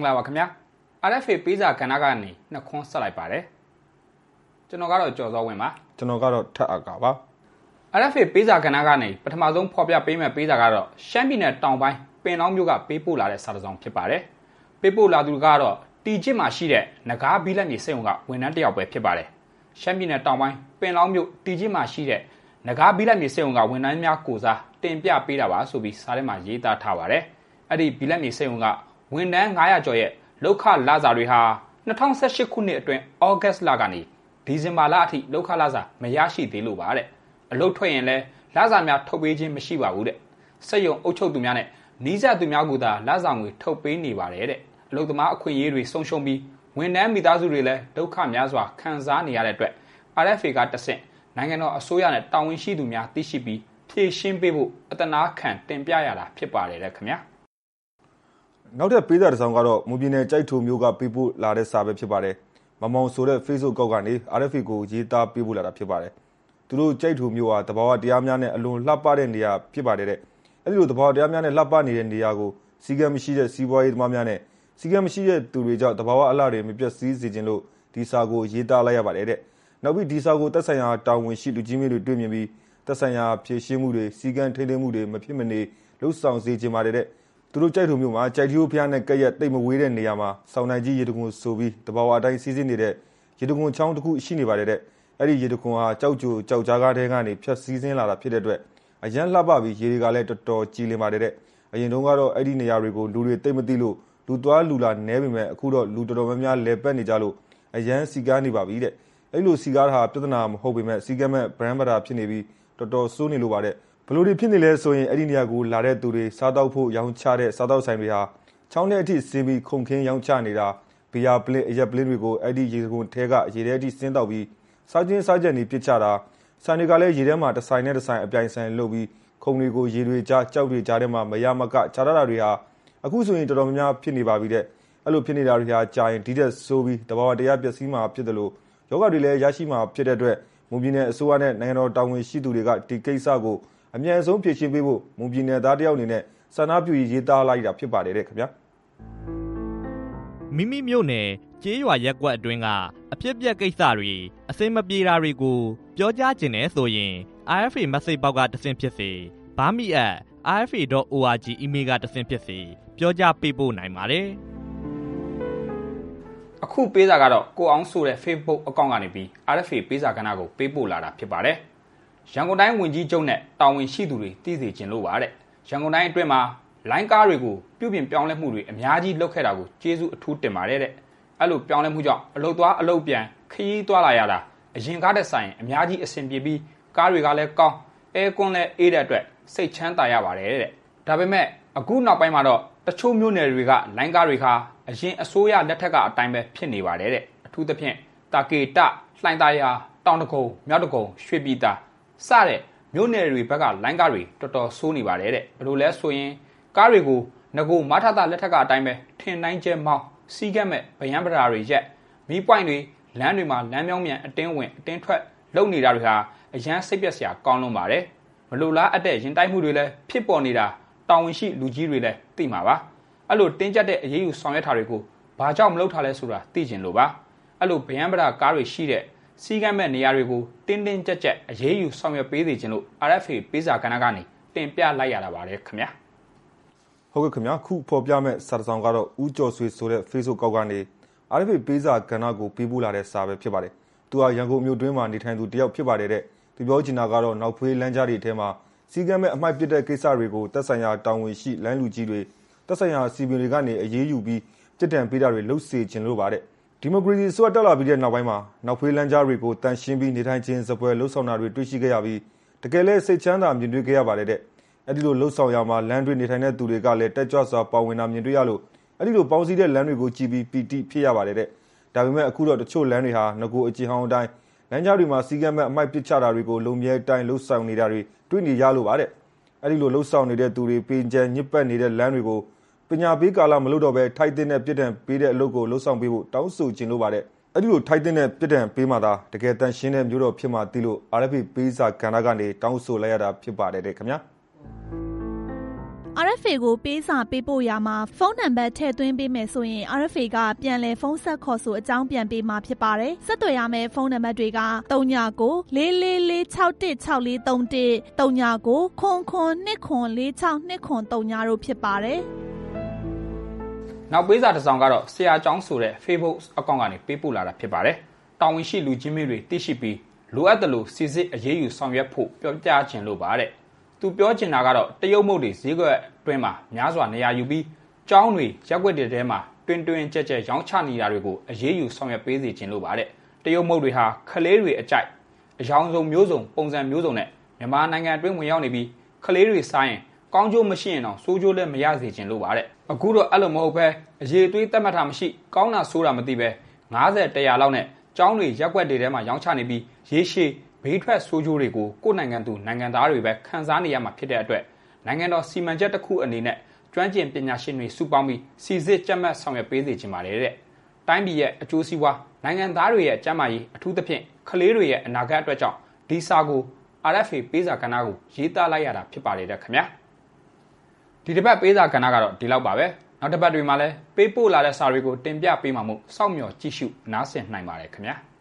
္ဂလာပါခင်ဗျာ RFA ပေးစာကဏ္ဍကနေနှစ်ခွန်းဆက်လိုက်ပါတယ်ကျွန်တော်ကတော့ကျော်စောဝင်းပါကျွန်တော်ကတော့ထက်အကာပါ RFA ပေးစာကဏ္ဍကနေပထမဆုံးဖော်ပြပေးမဲ့ပေးစာကတော့ရှမ်းပြည်နယ်တောင်ပိုင်းပင်လောင်းမြို့ကပေးပို့လာတဲ့စာတစ်စောင်ဖြစ်ပါတယ်ပေးပို့လာသူကတော့တီကျစ်မှာရှိတဲ့နဂါးဘီလက်မြေစိတ်ုံကဝန်ထမ်းတစ်ယောက်ပဲဖြစ်ပါတယ်ရှမ်းပြည်နယ်တောင်ပိုင်းပင်လောင်းမြို့တီကျစ်မှာရှိတဲ့နဂါးဘီလက်မြေစိတ်ုံကဝန်ထမ်းများကိုစားတင်ပြပေးတာပါဆိုပြီးစာထဲမှာရေးသားထားပါတယ်အဲ့ဒီဘီလက်မြေစိတ်ုံကဝန်ထမ်း900ကျော်ရဲ့လောက်ခလာစာတွေဟာ2018ခုနှစ်အတွင်းဩဂတ်လကနေဒီဇင်ဘာလအထိလောက်ခလာစာမရရှိသေးလို့ပါတဲ့အလုပ်ထွက်ရင်လဲလစာများထုတ်ပေးခြင်းမရှိပါဘူးတဲ့စက်ရုံအုပ်ချုပ်သူများနဲ့နီးစပ်သူများကသာလစာငွေထုတ်ပေးနေပါတယ်တဲ့အလုပ်သမားအခွင့်အရေးတွေဆုံးရှုံးပြီးဝန်ထမ်းမိသားစုတွေလည်းဒုက္ခများစွာခံစားနေရတဲ့အတွက် RFA ကတဆင့်နိုင်ငံတော်အစိုးရနဲ့တာဝန်ရှိသူများသိရှိပြီးဖြည့်ရှင်းပေးဖို့အတနာခံတင်ပြရတာဖြစ်ပါတယ်တဲ့ခင်ဗျာနောက်ထပ်ပေးစာတစ်စောင်ကတော့မူပြည်နယ်ကြိုက်ထိုမျိုးကပေးပို့လာတဲ့စာပဲဖြစ်ပါတယ်မမောင်ဆိုတဲ့ Facebook ကောက်ကနေ RFA ကိုရေးသားပေးပို့လာတာဖြစ်ပါတယ်သူတို့ကြိုက်ထိုမျိုးဟာတဘာဝတရားများနဲ့အလွန်လှပတဲ့နေရာဖြစ်ပါတယ်တဲ့အဲ့ဒီလိုတဘာဝတရားများနဲ့လှပနေတဲ့နေရာကိုစီကံမရှိတဲ့စီးပွားရေးသမားများနဲ့စီကံမရှိတဲ့သူတွေကြောင့်တဘာဝအလှတွေမပြတ်စည်းစေခြင်းလို့ဒီစာကိုရေးသားလိုက်ရပါတယ်တဲ့နောက်ပြီးဒီစာကိုသက်ဆိုင်ရာတာဝန်ရှိလူကြီးမျိုးတွေတွေ့မြင်ပြီးသက်ဆိုင်ရာဖြည့်ရှင်းမှုတွေစီကံထိန်းသိမ်းမှုတွေမဖြစ်မနေလှုပ်ဆောင်စေခြင်းပါတယ်တဲ့သူတို့ကြိုက်ထုံမျိုးမှာကြိုက်ထီးဖျားနဲ့ကက်ရက်တိတ်မဝေးတဲ့နေရာမှာစောင်းနိုင်ကြီးရေတခွန်ဆိုပြီးတဘာဝအတိုင်းစီးစင်းနေတဲ့ရေတခွန်ချောင်းတစ်ခုရှိနေပါတယ်တဲ့အဲ့ဒီရေတခွန်ဟာကြောက်ကြိုကြောက်ကြားကားတဲကနေဖြတ်စည်းစင်းလာတာဖြစ်တဲ့အတွက်အရန်လှပပြီးရေတွေကလည်းတော်တော်ကြီးလင်ပါတယ်တဲ့အရင်တုန်းကတော့အဲ့ဒီနေရာတွေကိုလူတွေတိတ်မသိလို့လူသွားလူလာနဲပေမဲ့အခုတော့လူတော်တော်များများလဲပတ်နေကြလို့အရန်စီကားနေပါပြီတဲ့အဲ့လိုစီကားတာပြဿနာမဟုတ်ပေမဲ့စီကံမဲ့ brand ဘာဖြစ်နေပြီးတော်တော်စိုးနေလို့ပါတဲ့ဘလို့တွေဖြစ်နေလဲဆိုရင်အဲ့ဒီနေရာကိုလာတဲ့သူတွေစားတောက်ဖို့ရောင်းချတဲ့စားတောက်ဆိုင်တွေဟာချောင်းထဲအထိဆင်းပြီးခုန်ခင်းရောင်းချနေတာဘီယာပလင်းအရက်ပလင်းတွေကိုအဲ့ဒီရေကုန်ထဲကရေထဲအထိဆင်းတောက်ပြီးစားချင်းစားချက်နေပြစ်ချတာဆိုင်တွေကလည်းရေထဲမှာတစ်ဆိုင်နဲ့တစ်ဆိုင်အပြိုင်ဆိုင်လုပ်ပြီးခုံတွေကိုရေတွေကြားကြောက်တွေကြားထဲမှာမရမကခြားတာတွေဟာအခုဆိုရင်တော်တော်များများဖြစ်နေပါပြီတဲ့အဲ့လိုဖြစ်နေတာတွေဟာကြာရင်ဒီတဲ့ဆိုးပြီးတဘာဝတရားပျက်စီးမှာဖြစ်တယ်လို့ယောဂတွေလည်းရရှိမှာဖြစ်တဲ့အတွက်မွန်ပြည်နယ်အစိုးရနဲ့နိုင်ငံတော်တာဝန်ရှိသူတွေကဒီကိစ္စကိုအမြန်ဆုံးဖြေရှင်းပေးဖို့မွန်ပြည်နယ်သားတယောက်အနေနဲ့ဆန္ဒပြုရေးသားလိုက်တာဖြစ်ပါတယ်တဲ့ခင်ဗျာမိမိမြို့နယ်ကျေးရွာရက်ကွက်အတွင်းကအဖြစ်ပြက်ကိစ္စတွေအစင်မပြေတာတွေကိုပြောကြားခြင်းနဲ့ဆိုရင် RFA message ပေါက်ကတဆင့်ဖြစ်စေbami@rfa.org email ကတဆင့်ဖြစ်စေပြောကြားပေးပို့နိုင်ပါတယ်အခုပေးစာကတော့ကိုအောင်ဆိုတဲ့ Facebook အကောင့်ကနေပြီး RFA ပေးစာကဏ္ဍကိုပေးပို့လာတာဖြစ်ပါတယ်ရန်ကုန်တိုင်းဝန်ကြီးချုပ်နဲ့တာဝန်ရှိသူတွေတည်စေခြင်းလို့ပါတဲ့ရန်ကုန်တိုင်းအတွင်းမှာလိုင်းကားတွေကိုပြုပြင်ပြောင်းလဲမှုတွေအများကြီးလုပ်ခဲ့တာကိုကျေးဇူးအထူးတင်ပါတယ်တဲ့အဲ့လိုပြောင်းလဲမှုကြောင့်အလုပ်သွားအလုပ်ပြန်ခရီးသွားလာရတာအရင်ကားတဲ့ဆိုင်အများကြီးအဆင်ပြေပြီးကားတွေကလည်းကောင်းအဲကွန်းလည်းအေးတဲ့အတွက်စိတ်ချမ်းသာရပါတယ်တဲ့ဒါပေမဲ့အခုနောက်ပိုင်းမှာတော့တချို့မြို့နယ်တွေကလိုင်းကားတွေခါအရင်အစိုးရလက်ထက်ကအတိုင်းပဲဖြစ်နေပါတယ်တဲ့အထူးသဖြင့်တာကေတလှိုင်သာယာတောင်တကုံမြောက်တကုံရွှေပြည်သာစတဲ့မြို့နယ်တွေဘက်ကလိုင်းကားတွေတော်တော်ဆိုးနေပါတယ်တဲ့ဘယ်လိုလဲဆိုရင်ကားတွေကိုငကိုမထတာလက်ထက်ကအတိုင်းပဲထင်တိုင်းကျဲမောင်းစီးကက်မဲ့ဗယံပဓာတွေရက်မီးပွိုင်တွေလမ်းတွေမှာလမ်းမြောင်းမြန်အတင်းဝင်အတင်းထွက်လုံနေတာတွေဟာအရန်စိတ်ပြက်စရာကောင်းလွန်းပါတယ်မလိုလားအပ်တဲ့ရင်တိုက်မှုတွေလည်းဖြစ်ပေါ်နေတာတာဝန်ရှိလူကြီးတွေလည်းသိမှာပါအဲ့လိုတင်းကျပ်တဲ့အရေးယူဆောင်ရွက်တာတွေကိုဘာကြောင့်မလုပ်ထားလဲဆိုတာသိကျင်လို့ပါအဲ့လိုဗယံပဓာကားတွေရှိတဲ့စီးကမ်းမဲ့နေရာတွေကိုတင်းတင်းကြပ်ကြပ်အရေးယူဆောင်ရွက်ပေးစေခြင်းလို့ RFA ပေးစာကဏ္ဍကနေတင်ပြလိုက်ရတာပါတယ်ခင်ဗျာဟုတ်ကဲ့ခင်ဗျာခုဖော်ပြမဲ့စာတစ်စောင်ကတော့ဦးကျော်ဆွေဆိုတဲ့ Facebook ကောက်ကနေ RFA ပေးစာကဏ္ဍကိုပေးပို့လာတဲ့စာပဲဖြစ်ပါတယ်သူဟာရန်ကုန်မြို့တွင်းမှာနေထိုင်သူတယောက်ဖြစ်ပါတယ်တဲ့သူပြောချင်တာကတော့နောက်ဖွေးလမ်းကြားတွေထဲမှာစီကံမဲ့အမိုက်ပစ်တဲ့ကိစ္စတွေကိုသက်ဆိုင်ရာတာဝန်ရှိလမ်းလူကြီးတွေသက်ဆိုင်ရာစီပီတွေကနေအရေးယူပြီးပြစ်ဒဏ်ပေးတာတွေလုပ်စေချင်လို့ပါတဲ့ဒီမိုကရေစီဆွတ်တက်လာပြီးတဲ့နောက်ပိုင်းမှာနောက်ဖွေးလမ်းကြားတွေကိုတန်ရှင်းပြီးနေထိုင်ခြင်းစပွဲလှုပ်ဆောင်တာတွေတွေ့ရှိခဲ့ရပြီးတကယ်လဲစိတ်ချမ်းသာမြင်တွေ့ခဲ့ရပါတယ်တဲ့အဲ့ဒီလိုလှုပ်ဆောင်ရမှာလမ်းတွေနေထိုင်တဲ့သူတွေကလည်းတက်ကြွစွာပါဝင်တာမြင်တွေ့ရလို့အဲ့ဒီလိုပေါင်းစည်းတဲ့လမ်းတွေကိုကြည်ပြီးပီတိဖြစ်ရပါတယ်တဲ့ဒါပေမဲ့အခုတော့တချို့လမ်းတွေဟာငကိုအကြည်ဟောင်းအတိုင်းလမ်းကြားတွေမှာစီကံမဲ့အမိုက်ပစ်ချတာတွေကိုလုံမြဲတိုင်းလှုပ်ဆောင်နေတာတွေတွေ့နေရလို့ပါတဲ့အဲ့ဒီလိုလှုပ်ဆောင်နေတဲ့သူတွေပင်ကျန်ညစ်ပတ်နေတဲ့လမ်းတွေကိုပညာပေးကာလမလို့တော့ပဲထိုက်တဲ့ပြစ်ဒဏ်ပေးတဲ့အလုပ်ကိုလှုပ်ဆောင်ပေးဖို့တောင်းဆိုခြင်းလို့ပါတဲ့အဲ့ဒီလိုထိုက်တဲ့ပြစ်ဒဏ်ပေးမှသာတကယ်တန်ရှင်းတဲ့မျိုးတော်ဖြစ်မှသိလို့ RFA ပေးစာကဏ္ဍကနေတောင်းဆိုလိုက်ရတာဖြစ်ပါတယ်တဲ့ခင်ဗျာ RFA ကိုပေးစာပေးပို့ရမှာဖုန်းနံပါတ်ထည့်သွင်းပေးမယ်ဆိုရင် RFA ကပြန်လည်ဖုန်းဆက်ခေါ်ဆိုအကြောင်းပြန်ပေးမှာဖြစ်ပါတယ်။ဆက်သွယ်ရမယ့်ဖုန်းနံပါတ်တွေက399444616431 399444262463တို့ဖြစ်ပါတယ်။နောက်ပေးစာတစ်စောင်ကတော့ဆရာကျောင်းဆိုတဲ့ Facebook အကောင့်ကနေပေးပို့လာတာဖြစ်ပါတယ်။တာဝန်ရှိလူကြီးမင်းတွေသိရှိပြီးလိုအပ်တယ်လို့စီစစ်အရေးယူဆောင်ရွက်ဖို့ပြောကြားခြင်းလို့ပါတဲ့။သူပြောချင်တာကတော့တရုတ်မုတ်တွေဈေးကွက်အတွင်းမှာများစွာနေရာယူပြီးကျောင်းတွေရက်ွက်တွေထဲမှာတွင်ကြက်ရောင်းချနေတာတွေကိုအရေးယူဆောင်ရွက်ပေးစေခြင်းလို့ပါတဲ့။တရုတ်မုတ်တွေဟာကလေးတွေအကြိုက်အယောင်စုံမျိုးစုံပုံစံမျိုးစုံနဲ့မြန်မာနိုင်ငံအတွင်းဝင်ရောက်နေပြီးကလေးတွေစားရင်ကောင်းကျိုးမရှိရင်တော့ဆိုးကျိုးလည်းမရစေခြင်းလို့ပါတဲ့။အခုတော့အဲ့လိုမဟုတ်ပဲအရေးသွေးတက်မှတ်တာမရှိကောင်းတာဆိုးတာမသိပဲ90 100လောက်နဲ့ကျောင်းတွေရက်ွက်တွေထဲမှာရောင်းချနေပြီးရေရှည်ဘေးထွက်ဆိုးကျိုးတွေကိုကိုယ်နိုင်ငံသူနိုင်ငံသားတွေပဲခံစားနေရမှာဖြစ်တဲ့အတွက်နိုင်ငံတော်စီမံချက်တစ်ခုအနေနဲ့ကျွမ်းကျင်ပညာရှင်တွေစုပေါင်းပြီးစီစစ်ကြက်မှတ်ဆောင်ရွက်ပေးစေချင်ပါတယ်တဲ့။တိုင်းပြည်ရဲ့အကျိုးစီးပွားနိုင်ငံသားတွေရဲ့ကျန်းမာရေးအထူးသဖြင့်ကလေးတွေရဲ့အနာဂတ်အတွက်ကြောင့်ဒီစာကို RFA ပေးစာကဏ္ဍကိုရေးသားလိုက်ရတာဖြစ်ပါတယ်တဲ့ခင်ဗျာ။ဒီတစ်ပတ်ပေးစာကဏ္ဍကတော့ဒီလောက်ပါပဲ။နောက်တစ်ပတ်တွေမှာလည်းပေးပို့လာတဲ့စာတွေကိုတင်ပြပေးမှာမို့စောင့်မျှော်ကြည့်ရှုနားဆင်နိုင်ပါတယ်ခင်ဗျာ။